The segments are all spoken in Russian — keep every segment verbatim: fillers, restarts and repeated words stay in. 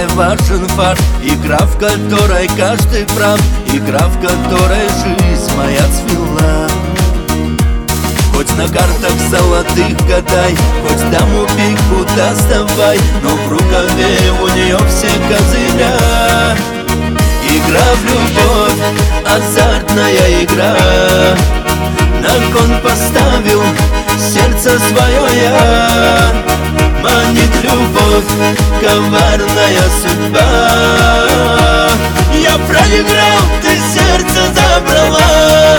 важен факт. Игра, в которой каждый прав, игра, в которой жизнь моя цвела. Хоть на картах золотых гадай, хоть даму пику доставай, но в рукаве у нее все козыря. Игра в любовь, азартная игра. На кон поставил сердце свое я. Манит любовь, коварная судьба. Я проиграл, ты сердце забрала.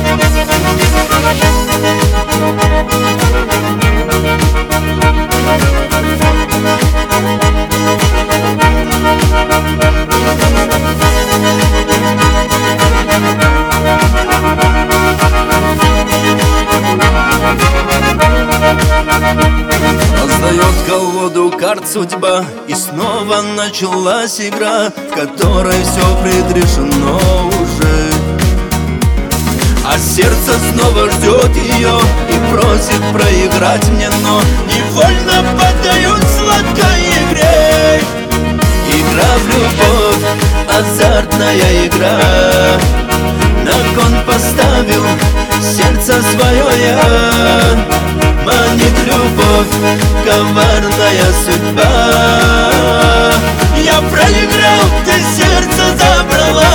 Раздает колоду карт судьба, и снова началась игра, в которой все предрешено уже. А сердце снова ждет ее и просит проиграть мне, но невольно поддаюсь сладкой игре. Игра в любовь, азартная игра. На кон поставил сердце свое я. Манит любовь, коварная судьба. Я проиграл, ты сердце забрала.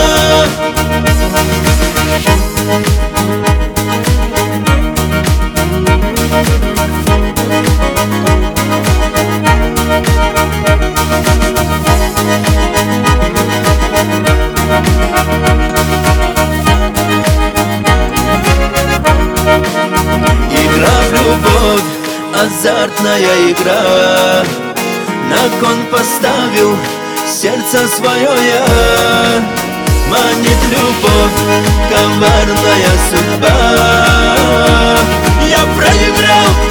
Азартная игра. На кон поставил сердце свое я. Манит любовь, коварная судьба. Я проиграл,